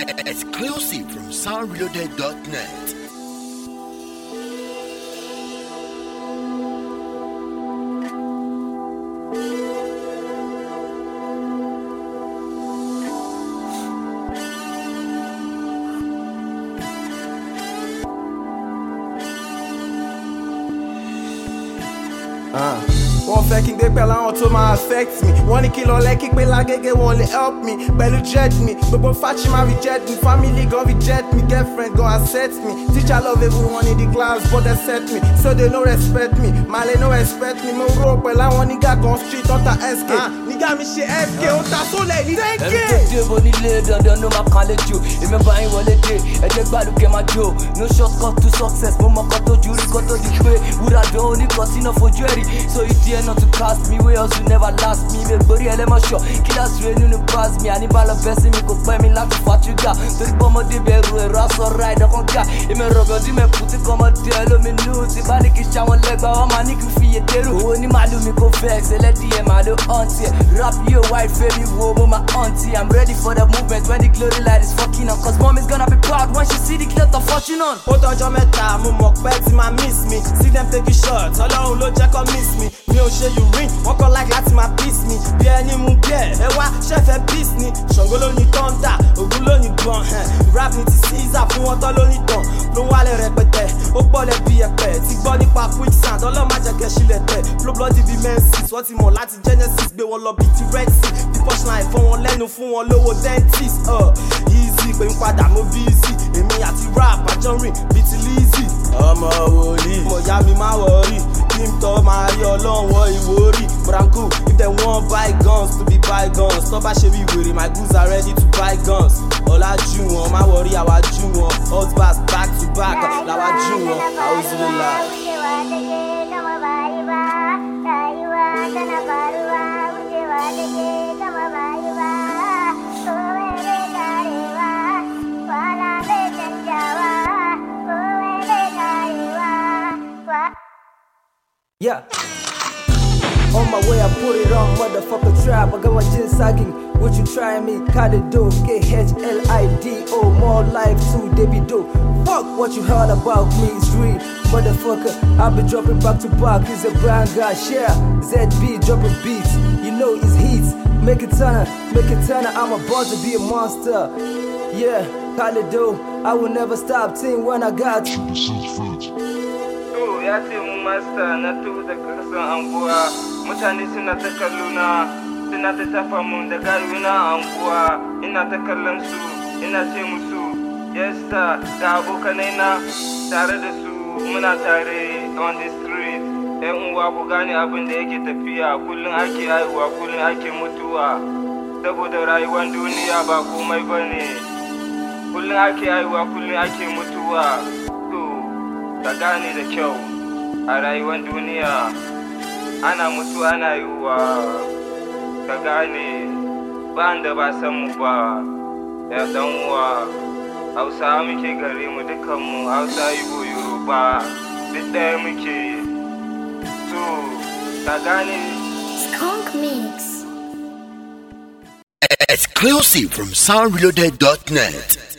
Exclusive from soundreloaded.net. Wọ́n fẹ́ kí n gbé pẹ̀lú àwọn tó máa affect me. Wọ́n ní kí lọ lẹ́kí pé lágége wọn lè help me. Pẹ̀lú jet me, gbogbo fachi máa reject me. Family gan reject me, girlfriend gan accept me. Teacher love everyone in the class but they set me. So they no respect me, Male no respect me. Mo rò pẹ̀lú àwọn nigga gan street ọ̀tá SK. Nigga mi ṣe FK, ó ta sólẹ̀ ní 10K. Ẹni tó dé bo nílé dandan ló máa kan léjò. Èmi bá yín wọlé dé, ẹ̀jẹ̀ gbàdúkẹ́ máa jó. No shortcut to success, mo mọ̀ kan tó ju rí kan tó di pé wúrà dán oníkan sínú fojú ẹ̀rí. So you dare not to cast me, way else will never last me. Make body elemotion, killers rain in the past me. I need ball best me, go play me like a fatuga. So the bomb of the beru, a rasso ride, a conga. If me rogo, di me put it come out there, me nude. The body kiss one leg, but I'm a nick for you. Oh, ni malu me go vex, let the malu auntie. Rap you white baby, woman, my auntie. I'm ready for the movement when the glory light is fucking on. Cause mom is gonna be proud when she see the clout of fortune on. Hold on, your meta, mo mock back to my miss me. See them take a shot, all on low check on miss me. Me ò ṣe you ring, wọ́n kọ́ like láti máa piss me. Bí ẹni mú bí ẹ wá ṣẹ́fẹ̀ piss ni. Ṣàngó ló ní thunder, Ògún ló ní gbọ̀n. Rap ní ti Caesar fún wọn tán ló ní tàn. Ló wálé rẹpẹtẹ, ó pọ̀lẹ̀ bí ẹ̀pẹ̀. Ti gbọ́ nípa quicksand, ọlọ́mọ àjẹkẹ́ sílẹ̀ tẹ̀. Flow bloody bí menses, wọ́n ti mọ̀ láti Genesis. Gbé wọn lọ bí ti Red Sea. Bí punchline fún wọn lẹ́nu fún wọn lówó dentist. Easy pé ń padà mo busy. Èmi àti rap àjọ rìn bí ti Lizzy. Ọmọ wòlíì, mo yá mi má wọrí. Kí n tọ́ máa rí ọlọ́wọ́ ìwórí. But I'm cool if they want buy guns to be bygones. Tọ́ bá ṣe bí wèrè, my goods are ready to buy guns. Ọlájú wọn, má wọrí àwájú wọn. Hot bars back to back, làwájú wọn. Àwùjọ yeah. On my way, I put it on, motherfucker trap. I got my gin sagging. Would you try me? Kalido, KHLIDO. More life too, Davido. Fuck what you heard about me, it's real. Motherfucker, I'll be dropping back to back. He's a brand guy, share. ZB dropping beats. You know it's hits. Make it turn, I'm about to be a monster. Yeah, Kalido, I will never stop. Team when I got ya ce mu master na tu da kasan anguwa mutane suna ta kallona suna ta tafa mun da gayuna anguwa ina ta kallon su ina ce musu yes sir ga abokanai na tare da su muna tare on the street ɗan uwa ku gane abin da yake tafiya kullum ake haihuwa kullum ake mutuwa saboda rayuwar duniya ba komai bane kullum ake haihuwa kullum ake mutuwa ka gane da kyau a rayuwar duniya ana mutu ana yiwuwa ka gane ba da ba san mu ba ya dan uwa Hausa muke gare mu dukanmu Hausa Igbo Yoruba duk ɗaya muke so ka gane Skunk Mix Exclusive from soundreloaded.net.